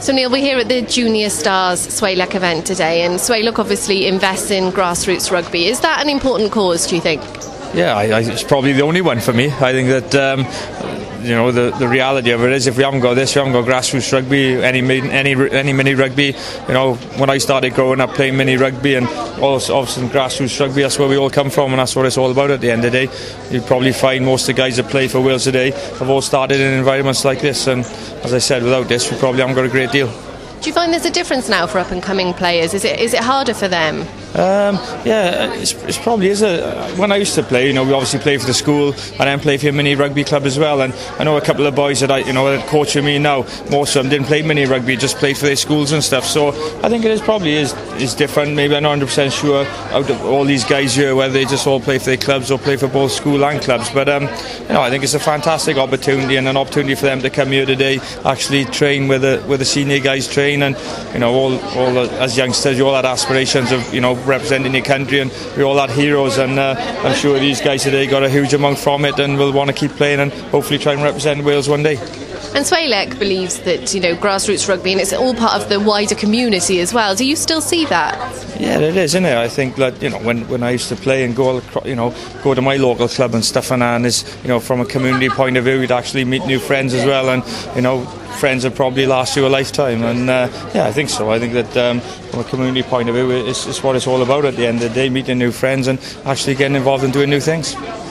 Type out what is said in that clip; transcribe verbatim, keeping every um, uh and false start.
So Neil, we're here at the Junior Stars Swaelec event today, and Swaelec obviously invests in grassroots rugby. Is that an important cause, do you think? Yeah, I, I, it's probably the only one for me. I think that um, you know the, the reality of it is, if we haven't got this, we haven't got grassroots rugby, any any any mini rugby. You know, when I started growing up playing mini rugby and also obviously grassroots rugby, that's where we all come from, and that's what it's all about. At the end of the day, you probably find most of the guys that play for Wales today have all started in environments like this. And as I said, without this, we probably haven't got a great deal. Do you find there's a difference now for up-and-coming players? Is it is it harder for them? Um, yeah, it's, it's probably is. A, when I used to play, you know, we obviously played for the school and then played for a mini rugby club as well. And I know a couple of boys that I, you know, that coach with me now. Most of them didn't play mini rugby, just played for their schools and stuff. So I think it is probably is is different. Maybe I'm not one hundred percent sure out of all these guys here whether they just all play for their clubs or play for both school and clubs. But um, you know, I think it's a fantastic opportunity and an opportunity for them to come here today, actually train with the with the senior guys train, and you know, all all as youngsters, you all had aspirations of, you know, representing your country, and we all had heroes, and uh, I'm sure these guys today got a huge amount from it and will want to keep playing and hopefully try and represent Wales one day. And Swaelec believes that, you know, grassroots rugby, and it's all part of the wider community as well. Do you still see that? Yeah, it is, isn't it? I think that, you know, when, when I used to play and go, you know, go to my local club and stuff, and that, and is, you know, from a community point of view, you'd actually meet new friends as well, and you know, friends that probably last you a lifetime. And uh, yeah, I think so. I think that um, from a community point of view, it's, it's what it's all about at the end of the day, meeting new friends and actually getting involved in doing new things.